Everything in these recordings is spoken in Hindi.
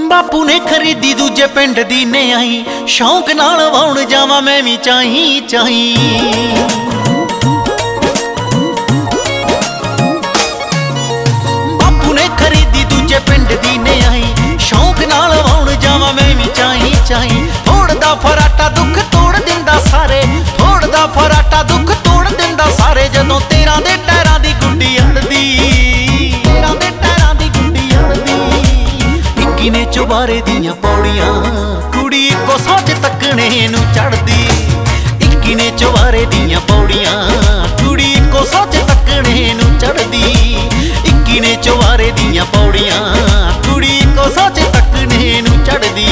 बापू ने खरीदी दूजे पिंड दी ने आई, शौक नाल वाउण जावां मैं भी चाही चाही। बापू ने खरीदी दूजे पिंड दी ने आई, शौक नाल वाउण जावां मैं भी चाही चाही। थोड़ा फराटा दुख तोड़ दिंदा सारे, थोड़ा फराटा दुख तोड़ दिंदा सारे। जदों 13 दे टैरां दी गुड्डी अड़दी, 13 दे टैरां दी गुड्डी अड़दी। 21 ने चुबारे दियां पौड़ियां, कुड़ी इक्को सोच तकने नूं चढ़दी। 21 ने चुबारे दियां पौड़ियां, कुड़ी इक्को सोच तकने नूं चढ़दी। 21 ने चुबारे दियां पौड़ियां, कुड़ी इक्को सोच तकने नूं चढ़दी।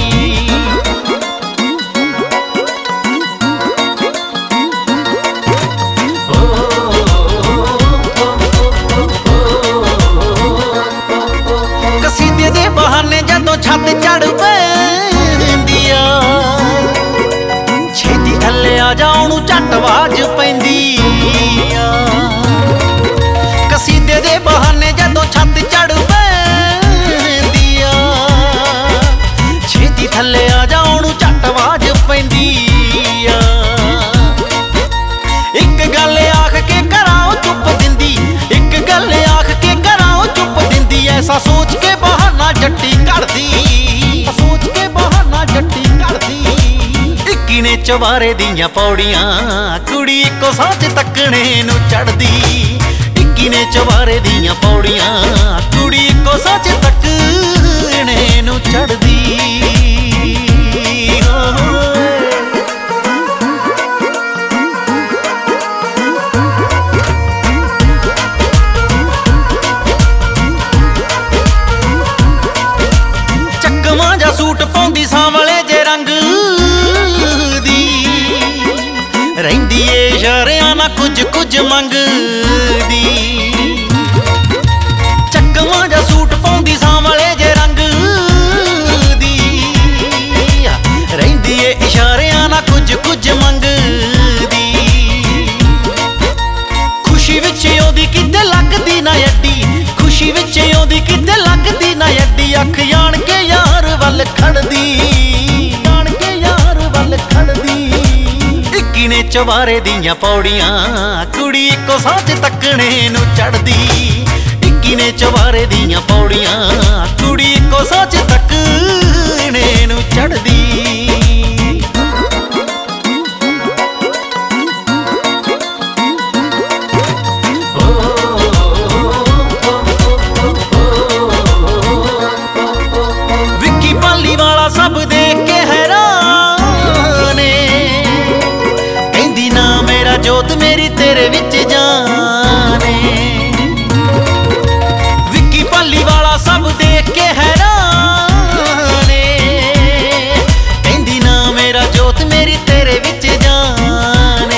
छत चढ़ पैंदी आ, छेती थल्ले आ जा ओनू झट आवाज पैंदी आ। कसीदे दे बहाने जदों छत चढ़ पैंदी आ, छेती थल्ले आ जा ओनू झट आवाज पैंदी आ। इक गल आख के घरां चुप दिंदी, इक गल आख के घरां चुप दिंदी। ऐसा सोच के बहाना जट्टी करदी, सोच के बहाना जट्टी करदी। 21 ने चवारे दियां पौड़ियां, कुड़ी इक्को सोच तकने नूं चढ़दी। 21 ने चवारे दियां पौड़ियां, कुड़ी इक्को सोच तकने नूं चढ़दी। सूट पाउंदी सांवले जे रंग दी, रहिंदी ए इशारियां ना कुछ कुछ मंगदी। चकमा जा सूट पाउंदी सांवले जे रंग दी, रहिंदी ए इशारियां ना कुछ कुछ मंगदी। खुशी विच ओदी किते लगदी ना अड्डी, खुशी विच ओदी किते लगदी ना अड्डी। अख जान के यार वल खड़दी, जान के यार वल खड़दी। 21 ने चवारे दियां पौड़ियां, कुड़ी इक्को सोच तकने नूं चढ़दी। 21 ने चवारे दियां पौड़ियां, कुड़ी इक्को सोच तकने नूं चढ़दी। सब देख के हैरान, कहंदी ना मेरा जोत मेरी तेरे विच जाने। विक्की पाली वाला सब देख के हैरान, कहंदी ना मेरा जोत मेरी तेरे विच जाने।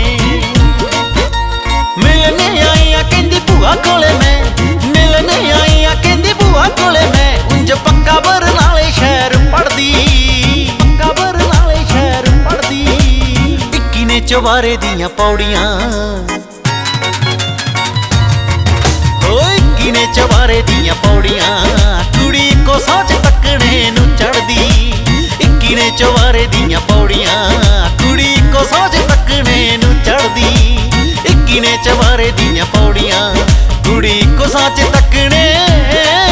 मिलने आई आ कहंदी भूआ कोले मैं, मिलने आई आ कहंदी भूआ कोले मैं। उंज पक्का बरनाले शहर पढ़दी, पक्का बरनाले शहर पढ़दी। 21 ने चवारे दियां पौड़ियां, 21 ने चवारे दियां पौड़ियां, कुड़ी इक्को सोच तकने नूं चढ़दी। 21 ने चवारे दियां पौड़ियां, कुड़ी इक्को सोच तकने नूं चढ़दी। 21 ने चवारे दियां पौड़ियां, कुड़ी इक्को सोच तकने